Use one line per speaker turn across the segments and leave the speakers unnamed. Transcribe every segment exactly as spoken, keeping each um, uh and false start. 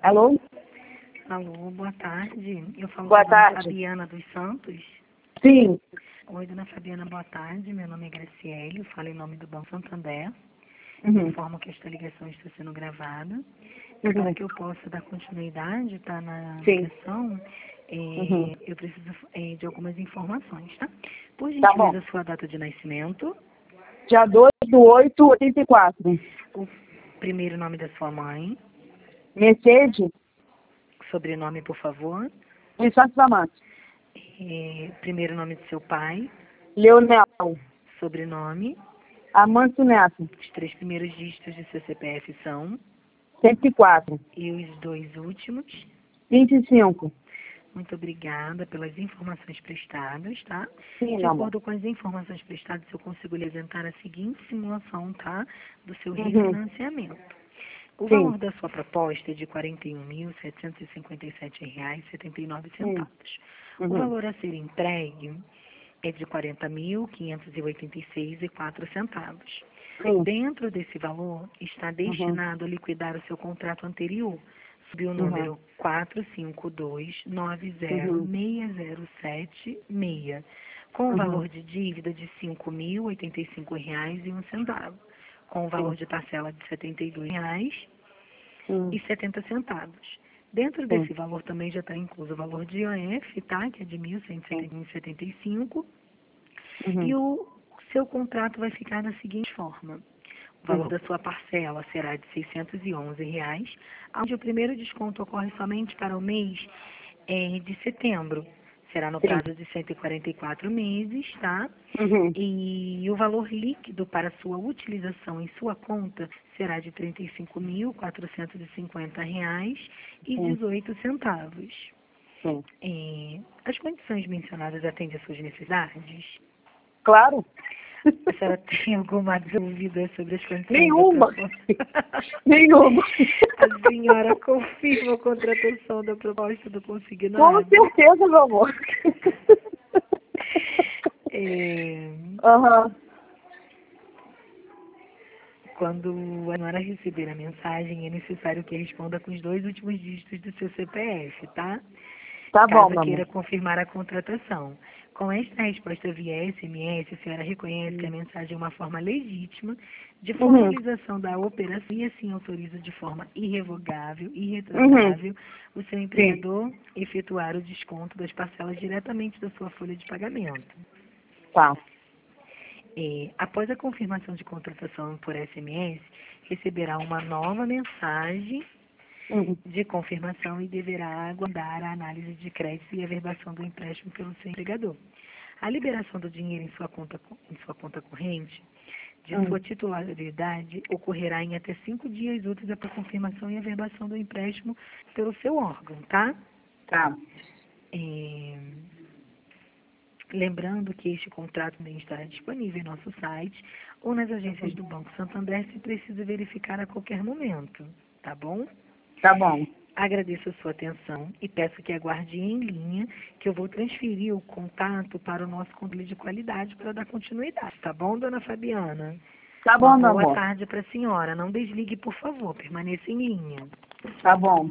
Alô?
Alô, boa tarde. Eu falo
Boa
com a dona
tarde.
Fabiana dos Santos.
Sim.
Oi, dona Fabiana, boa tarde. Meu nome é Graciele, eu falo em nome do Banco Santander.
Uhum.
Informo que esta ligação está sendo gravada.
Uhum.
Para que eu possa dar continuidade, tá, na
Sim.
ligação, é,
Uhum.
eu preciso é, de algumas informações, tá? Por
Tá bom.
gentileza, sua data de nascimento,
Dia dois do oito de oitenta e quatro.
o primeiro nome da sua mãe,
Mercedes
sobrenome, por favor,
de Santos Amantes.
é, primeiro nome do seu pai,
Leonel
sobrenome,
Amantes Neto.
os três primeiros dígitos de seu C P F são,
cento e quatro.
e os dois últimos.
vinte e cinco.
Muito obrigada pelas informações prestadas, tá?
Sim,
De
meu amor.
acordo com as informações prestadas, eu consigo lhe apresentar a seguinte simulação, tá? Do seu
Uhum.
refinanciamento. O
Sim.
valor da sua proposta é de quarenta e um mil, setecentos e cinquenta e sete reais e setenta e nove
Hum.
centavos. O
Uhum.
valor a ser entregue é de quarenta mil, quinhentos e oitenta e seis reais e quatro centavos.
Sim.
Dentro desse valor está
Uhum.
destinado a liquidar o seu contrato anterior, sob o
Uhum.
número quatro cinco dois nove zero
Uhum.
seis zero sete seis, com o
Uhum.
valor de dívida de cinco mil, oitenta e cinco reais e um centavo, com o valor
Sim.
de parcela de setenta e dois reais
Sim.
e setenta centavos. Dentro
Sim.
desse valor também já está incluso o valor de I O F, tá? Que é de mil cento
Sim.
e setenta e cinco.
Uhum.
E o seu contrato vai ficar da seguinte forma. O valor
Uhum.
da sua parcela será de seiscentos e onze reais, onde o primeiro desconto ocorre somente para o mês eh, de setembro. Será no
Sim.
prazo de cento e quarenta e quatro meses, tá?
Uhum.
E o valor líquido para sua utilização em sua conta será de trinta e cinco mil, quatrocentos e cinquenta reais e
Sim.
dezoito centavos.
Sim.
Eh, as condições mencionadas atendem às suas necessidades?
Claro.
A senhora tem alguma dúvida sobre as condições
Nenhuma.
da proposta?
Nenhuma.
A senhora confirma a contratação da proposta do
Com
consignado?
certeza, meu amor.
É,
Aham.
quando a senhora receber a mensagem, é necessário que responda com os dois últimos dígitos do seu C P F, tá?
Tá bom,
Caso
meu amor.
queira confirmar a contratação. Com esta resposta via S M S, a senhora reconhece que a mensagem é uma forma legítima de
Uhum.
formalização da operação e assim autoriza de forma irrevogável e
Uhum.
irretratável o seu
Sim.
empregador efetuar o desconto das parcelas diretamente da sua folha de pagamento.
Tá.
É, após a confirmação de contratação por S M S, receberá uma nova mensagem
Uhum.
de confirmação e deverá aguardar a análise de crédito e a verbação do empréstimo pelo seu empregador. A liberação do dinheiro em sua conta, em sua conta corrente, de
Uhum.
sua titularidade, ocorrerá em até cinco dias úteis após a confirmação e a verbação do empréstimo pelo seu órgão, tá?
Tá.
É, lembrando que este contrato também estará disponível em nosso site ou nas agências do Banco Santander se precisa verificar a qualquer momento, tá bom?
Tá bom.
Agradeço a sua atenção e peço que aguarde em linha que eu vou transferir o contato para o nosso controle de qualidade para dar continuidade, tá bom, dona Fabiana?
Tá
Uma
bom, meu
boa
amor.
tarde para a senhora. Não desligue, por favor, permaneça em linha.
Tá bom.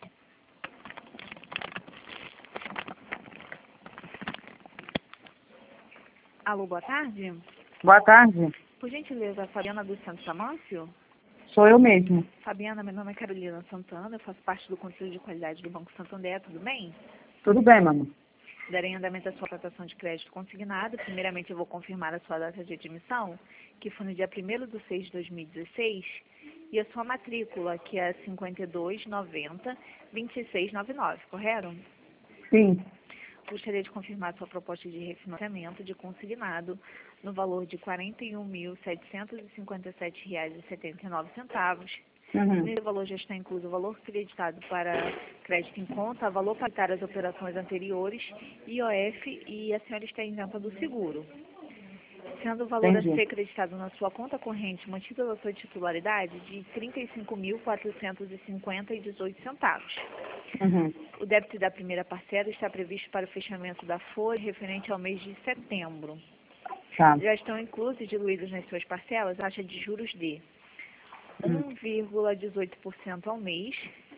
Alô, boa tarde.
Boa tarde.
Por gentileza, Fabiana dos Santos Amâncio?
Sou eu mesmo.
Fabiana, meu nome é Carolina Santana, eu faço parte do Conselho de Qualidade do Banco Santander, tudo bem?
Tudo bem, mamãe?
Darei andamento à sua contratação de crédito consignado. Primeiramente, eu vou confirmar a sua data de admissão, que foi no dia primeiro de seis de dois mil e dezesseis, e a sua matrícula, que é cinquenta e dois noventa, vinte e seis noventa e nove, correto?
Sim.
Gostaria de confirmar sua proposta de refinanciamento de consignado no valor de quarenta e um mil, setecentos e cinquenta e sete reais e setenta e nove centavos.
Uhum.
Nesse valor já está incluso o valor creditado para crédito em conta, valor para quitar as operações anteriores, I O F e a senhora está isenta do seguro. Sendo o valor a
Entendi.
ser creditado na sua conta corrente mantido da sua titularidade de trinta e cinco mil, quatrocentos e cinquenta reais e dezoito centavos.
Uhum.
O débito da primeira parcela está previsto para o fechamento da folha referente ao mês de setembro.
Tá.
Já estão inclusos e diluídos nas suas parcelas a taxa de juros de
Uhum.
um vírgula dezoito por cento ao mês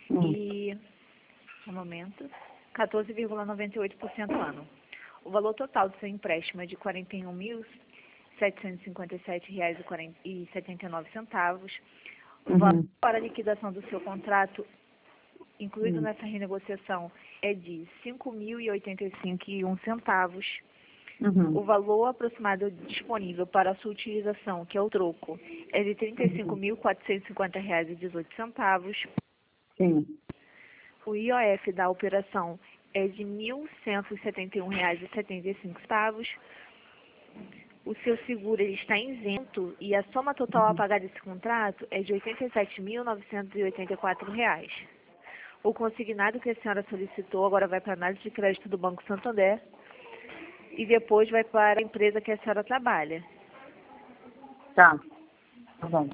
Hum.
e, um momento, quatorze vírgula noventa e oito por cento ano. O valor total do seu empréstimo é de quarenta e um mil, setecentos e cinquenta e sete reais e setenta e nove centavos. O
Uhum.
valor para a liquidação do seu contrato, incluído
Uhum.
nessa renegociação, é de cinco mil e oitenta e cinco reais e um centavos.
Uhum.
O valor aproximado disponível para a sua utilização, que é o troco, é de trinta e cinco mil, quatrocentos e cinquenta reais e dezoito centavos.
Sim.
O I O F da operação é de mil cento e setenta e um reais e setenta e cinco centavos. O seu seguro ele está isento e a soma total a pagar desse contrato é de oitenta e sete mil, novecentos e oitenta e quatro reais. O consignado que a senhora solicitou agora vai para a análise de crédito do Banco Santander e depois vai para a empresa que a senhora trabalha.
Tá. Tá bom.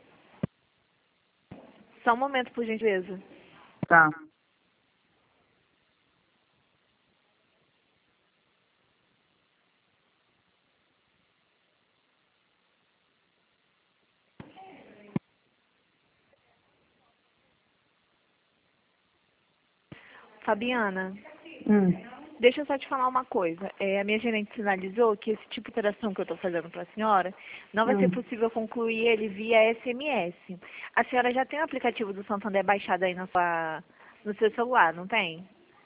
Só um momento, por gentileza.
Tá.
Fabiana,
Hum.
deixa eu só te falar uma coisa. É, a minha gerente sinalizou que esse tipo de operação que eu estou fazendo para a senhora não vai
Hum.
ser possível concluir ele via S M S. A senhora já tem o aplicativo do Santander baixado aí na sua, no seu celular, não tem?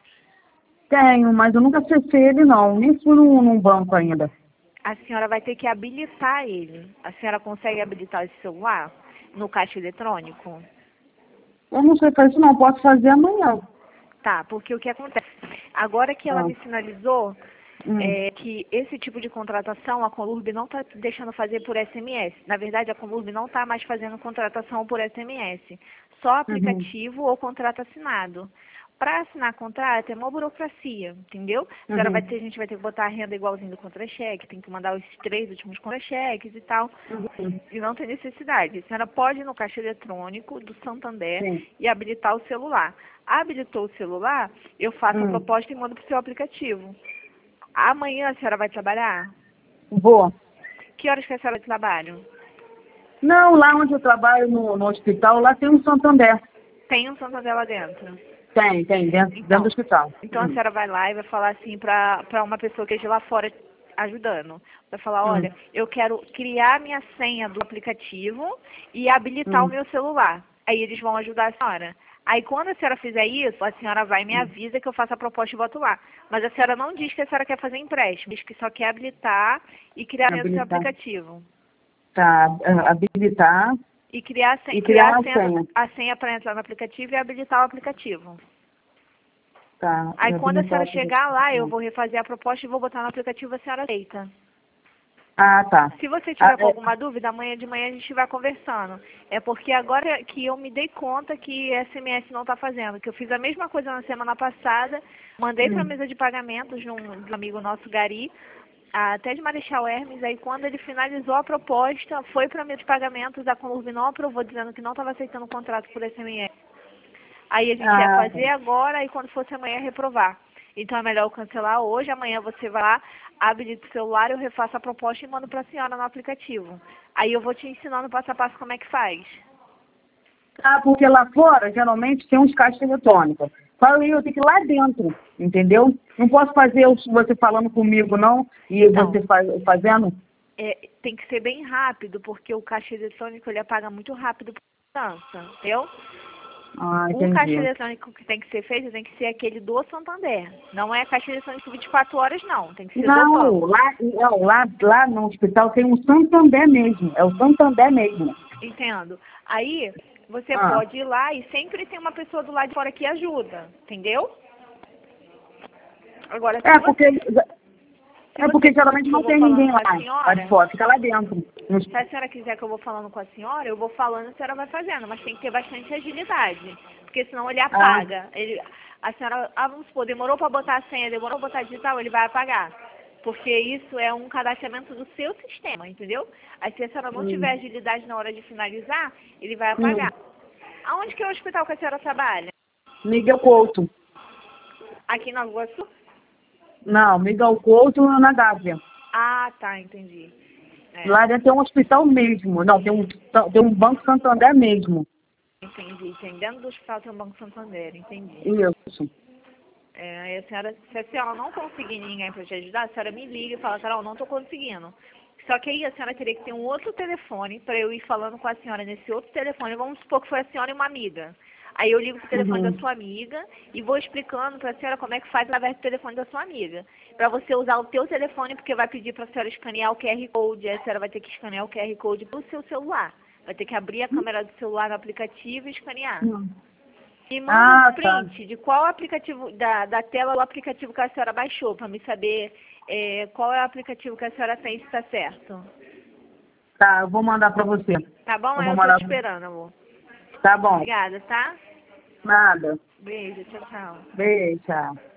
Tenho, mas eu nunca acessei ele não. Nem fui num, num banco ainda.
A senhora vai ter que habilitar ele. A senhora consegue habilitar esse celular no caixa eletrônico?
Eu não sei fazer isso não. Posso fazer amanhã.
Tá, porque o que acontece? Agora que ela
Ah.
me sinalizou
Hum.
é, que esse tipo de contratação a Conlurb não está deixando fazer por S M S. Na verdade, a Conlurb não está mais fazendo contratação por S M S. Só aplicativo ou contrato assinado. Para assinar contrato é uma burocracia, entendeu? A senhora
Uhum.
vai ter, a gente vai ter que botar a renda igualzinho do contra-cheque, tem que mandar os três últimos contra-cheques e tal.
Uhum.
E não tem necessidade. A senhora pode ir no caixa eletrônico do Santander
Sim.
e habilitar o celular. Habilitou o celular, eu faço a
Hum.
proposta e mando para o seu aplicativo. Amanhã a senhora vai trabalhar?
Vou.
Que horas que a senhora trabalha?
Não, lá onde eu trabalho, no, no hospital, lá tem um Santander.
Tem um Santander lá dentro.
Tem, tem, dentro,
Então,
dentro do hospital.
Então a
Hum.
senhora vai lá e vai falar assim para para uma pessoa que esteja lá fora ajudando. Vai falar,
Hum.
olha, eu quero criar minha senha do aplicativo e habilitar
Hum.
o meu celular. Aí eles vão ajudar a senhora. Aí quando a senhora fizer isso, a senhora vai e me avisa que eu faço a proposta e boto lá. Mas a senhora não diz que a senhora quer fazer empréstimo, diz que só quer habilitar e criar o seu
Habilitar.
aplicativo.
Tá, ah, habilitar
E criar a senha,
e criar
criar
a
a senha,
senha.
a senha para entrar no aplicativo e habilitar o aplicativo.
Tá.
Aí quando a
habilitar
senhora
o
chegar lá, eu
aplicativo.
vou refazer a proposta e vou botar no aplicativo e a senhora aceita.
Ah, tá.
Se você
Ah,
tiver com
é-
alguma dúvida, amanhã de manhã a gente vai conversando. É porque agora que eu me dei conta que S M S não está fazendo, que eu fiz a mesma coisa na semana passada, mandei para a
Hum.
mesa de pagamentos de um, de um amigo nosso, Gari, até de Marechal Hermes, aí quando ele finalizou a proposta, foi para a mesa de pagamentos, a Conlurb não aprovou, dizendo que não estava aceitando o contrato por S M S. Aí a gente ia
Ah,
fazer agora e quando fosse amanhã reprovar. Então é melhor eu cancelar hoje, amanhã você vai lá, habilita o celular, eu refaço a proposta e mando para a senhora no aplicativo. Aí eu vou te ensinando passo a passo como é que faz.
Ah, porque lá fora, geralmente, tem uns caixas eletrônicos. Fala aí, eu tenho que ir lá dentro, entendeu? Não posso fazer o- você falando comigo, não, e
Não.
você faz, fazendo.
É, tem que ser bem rápido, porque o caixa eletrônico ele apaga muito rápido por distância, entendeu?
Ah,
O caixa
entendi.
eletrônico que tem que ser feito tem que ser aquele do Santander. Não é caixa eletrônico vinte e quatro horas, não. Tem que ser do
Não,
banco.
lá, não lá, lá no hospital tem um Santander mesmo. É o Santander mesmo.
Entendo. Aí, você
Ah.
pode ir lá e sempre tem uma pessoa do lado de fora que ajuda, entendeu? Agora, se
É
você,
porque, é porque
você
geralmente
eu
não
vou
tem
falando
ninguém
com a
lá,
senhora,
lá de fora, fica lá dentro. No-
se a senhora quiser que eu vou falando com a senhora, eu vou falando e a senhora vai fazendo, mas tem que ter bastante agilidade, porque senão ele apaga. Ele, a senhora, ah, vamos supor, demorou para botar a senha, demorou para botar digital, ele vai apagar. Porque isso é um cadastramento do seu sistema, entendeu? Aí se a senhora não
Hum.
tiver agilidade na hora de finalizar, ele vai apagar. Aonde que é o hospital que a senhora trabalha?
Miguel Couto.
Aqui na Rua Sul?
Não, Miguel Couto na Gávea.
Ah, tá, entendi. É,
Lá dentro tem um hospital mesmo. Não, tem um, tem um Banco Santander mesmo.
entendi. Tem dentro do hospital tem um Banco Santander, entendi.
Isso.
É, aí a senhora, se a senhora não conseguir ninguém para te ajudar, a senhora me liga e fala, Carol, não estou conseguindo. Só que aí a senhora teria que ter um outro telefone para eu ir falando com a senhora nesse outro telefone. Vamos supor que foi a senhora e uma amiga. Aí eu ligo pro telefone
Uhum.
da sua amiga e vou explicando para a senhora como é que faz através do telefone da sua amiga. Para você usar o teu telefone, porque vai pedir para a senhora escanear o Q R Code. Aí a senhora vai ter que escanear o Q R Code pelo seu celular. Vai ter que abrir a câmera do celular no aplicativo e escanear.
Uhum.
E manda
Ah,
um
tá.
print de qual aplicativo, da, da tela do aplicativo que a senhora baixou, para me saber é, qual é o aplicativo que a senhora tem, se está certo.
Tá, eu vou mandar pra você.
Tá bom?
Eu
Aí
vou
eu tô
mandar.
te esperando, amor.
Tá bom.
Obrigada, tá?
Nada.
Beijo, tchau, tchau.
Beijo, tchau.